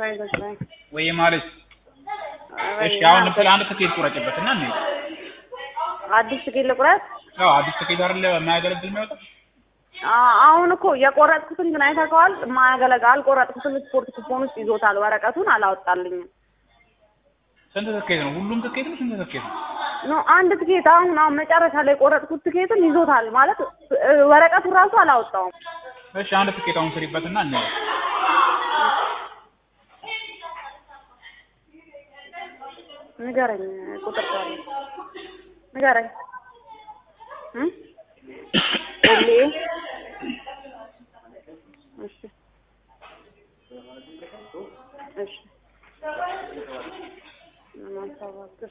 ወይ ማለት እሺ አሁን ፕላን ትኬት ቁረጭበትና ነው አዲስ ትኬት ልቁረጥ አዎ አዲስ ትኬት አይደለ የማያገለግል የሚወጣው አሁን እኮ የቆረጥኩትን ግን አይታከዋል ማያገለግል አልቆረጥኩትም ስፖርት ኩፖን ውስጥ ይዞታል ወረቀቱን አላወጣልኝም ስንት ትኬት ነው ሁሉም ትኬት ነው ስንት ትኬት ነው አንድ ትኬት አሁን መጨረሻ ላይ ቆረጥኩት ትኬቱን ይዞታል ማለት ወረቀቱን ራሱ አላወጣውም እሺ አንድ ትኬት አሁን ስሪበትና ነው ንገረኝ ቁጥር ካለ ንገረኝ ኤሌ እሺ እሺ ማሳባክሽ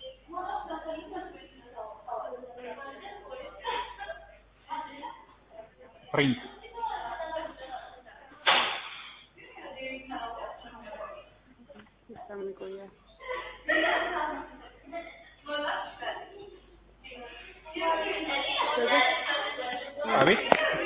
ፕሪንት ይሰምቆያ አቤት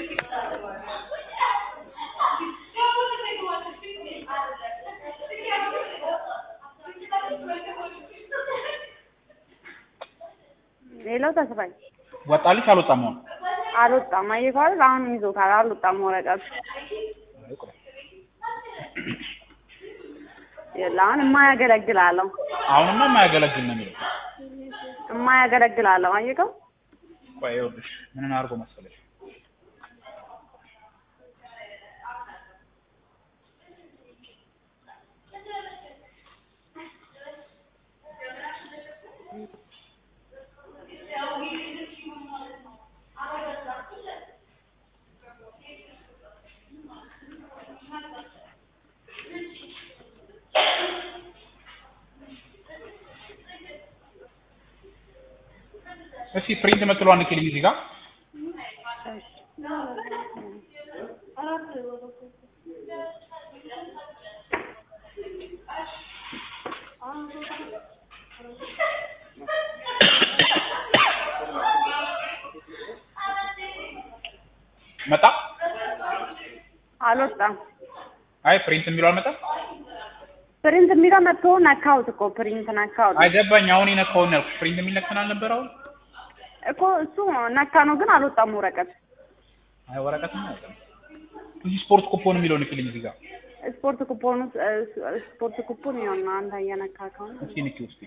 ሌላው ተስፋይ ወጣልሽ አልወጣም ነው አልወጣም አይይፋል አሁን ይዞታል አልወጣም ወረቀቱ የላን የማያገለግላለው አሁንማ የማያገለግል ነው የሚለው የማያገለግላለው አይይከው ቆይ ይኸውልሽ ምን አድርጎ መሰለሽ እሺ ፕሪንት መጥቷል ንክልኝ እዚህ ጋር መጣ አልወጣም አይ ፕሪንት የሚለው አልመጣም ፕሪንት የሚለው መጥቶ ነካውት እኮ ፕሪንት ነካውት አይገባኝ አሁን ይነካው ነው ፕሪንት የሚነካን አልነበረው እኮ እሱ ነካ ነው ግን አልወጣም ወረቀት አይ ወረቀት ነው እዚህ ስፖርት ኩፖን የሚለው ንክልኝ እዚህ ጋር ስፖርት ኩፖን ይሆንና አንተ እየነካከው እሺ ንኪ ውስጥ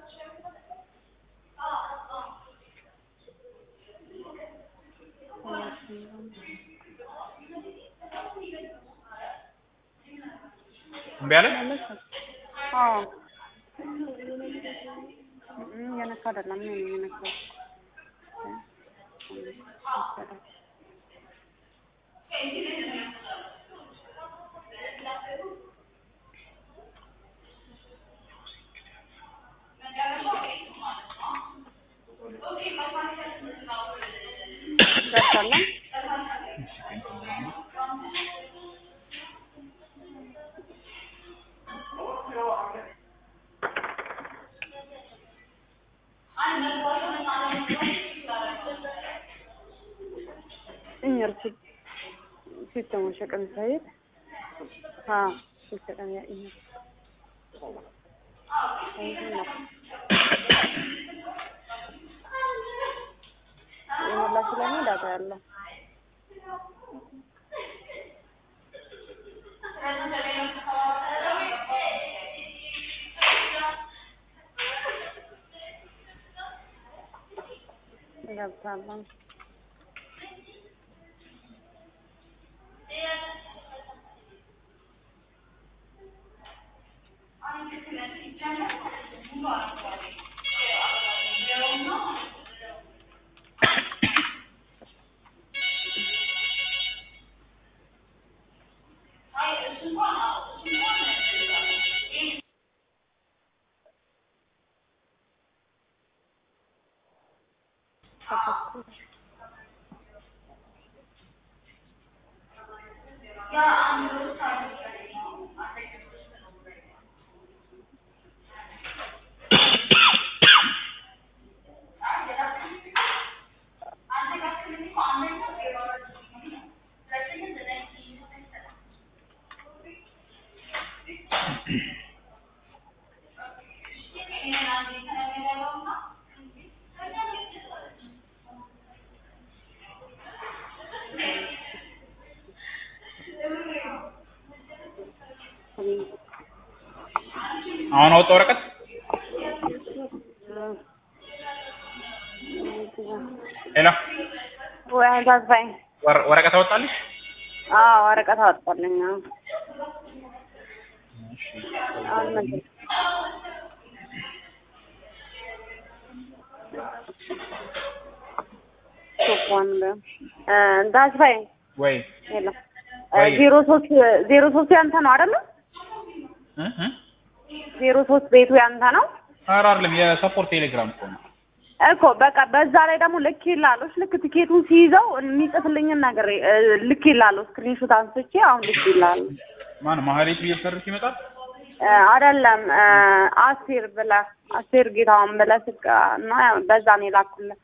እምቢያለ አዎ የነካ አይደለም ምን የነካ sistema شكل سعيد ها شكل يا إيه والله سلامي لا تعالى لا تعالى አሁን አወጣ ወረቀት ሄሎ ወይ ታስፋይ ወረቀት አወጣልሽ? አዎ ወረቀት አወጣልኝ። እሺ ታስፋይ ወይ ሄሎ 03 ያንተ ነው አይደል? 03 ቤቱ ያንተ ነው? ኧረ አይደለም የሰፖርት ቴሌግራም እኮ በቃ በዛ ላይ ደግሞ ልክ ይላልሽ። ልክ ቲኬቱን ሲይዘው የሚጽፍልኝን ነገር ልክ ይላል። ስክሪንሾት አንስቼ አሁን ልክ ይላል። ማን ማህሌት ቢሰርሽ ይመጣል? አይደለም አስቴር ጌታውን ብለህ ስቃ እና በዛ ነው የላኩልህ።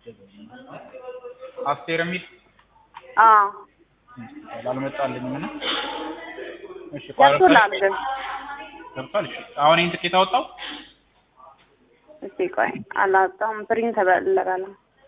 አስቴር የሚል አልመጣልኝም እና እሺ ገብቶላል ግን ገብቷል። እሺ አሁን ይሄን ትኬት አወጣው? እሺ ቆይ አላጣም ፕሪንት ተበለጋለ።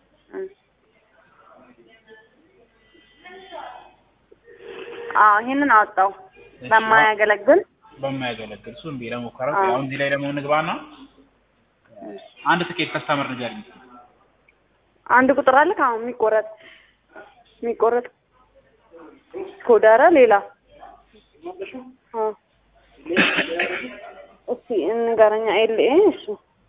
ይሄንን አወጣው በማያገለግል እሱን ቢራ ሞከረው። አሁን እዚህ ላይ ደግሞ እንግባና አንድ ትኬት ከስተመር ንገሪኝ። አንድ ቁጥር አለ ካሁን የሚቆረጥ ኮዳራ ሌላ እሺ እንገረኛ ኤልኤ እሺ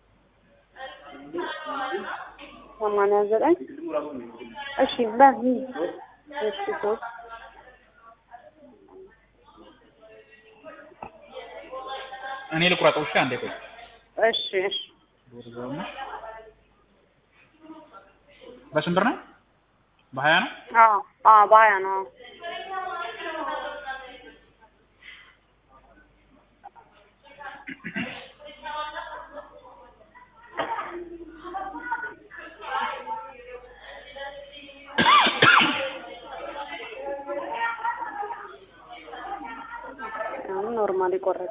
89 እሺ በዚህ እሺ ሶስት እኔ ልቁረጠው። እሺ አንዴ ቆይ። እሺ በስንት ብር ነው? በ20 ነው? በ20 ነው። ኖርማሊ ቆረጠ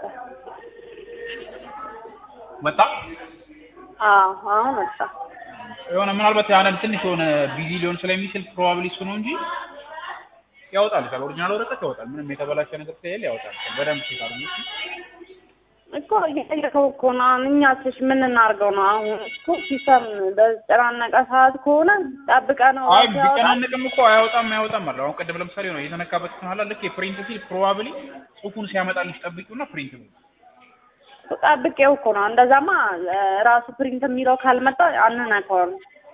ወጣ። አሁን ወጣ። የሆነ ምናልባት ያንን ትንሽ የሆነ ቢዚ ሊሆን ስለሚችል ፕሮባብሊ እሱ ነው እንጂ ያወጣል። ኦሪጂናል ወረቀት ያወጣል። ምንም የተበላሸ ነገር ስለሌለ ያወጣል። በደንብ ሲታሩ እኮ እየጠየቀው እኮ ነው። እኛስ ምን እናድርገው ነው? አሁን እኮ ሲስተም በተጨናነቀ ሰዓት ከሆነ ጠብቀህ ነው። አይ ቢጨናነቅም እኮ አያወጣም አለ። አሁን ቅድም ለምሳሌ ነው የተነካበት ከኋላ ልክ የፕሪንት ሲል ፕሮባብሊ ጽሁፉን ሲያመጣልሽ ጠብቂውና ፕሪንት ነው። ጠብቄው እኮ ነው። እንደዛማ ራሱ ፕሪንት የሚለው ካልመጣ አንነካውም።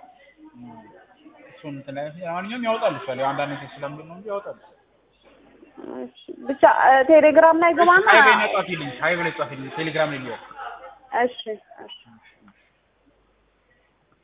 እሱን አሁንም ያወጣል ይችላል። አንዳንድ ነገር ስለምንድን ነው እንጂ ያወጣል። ብቻ ቴሌግራም ላይ ገባና ሃይ በለጻፊልኝ ቴሌግራም ላይ ነው። እሺ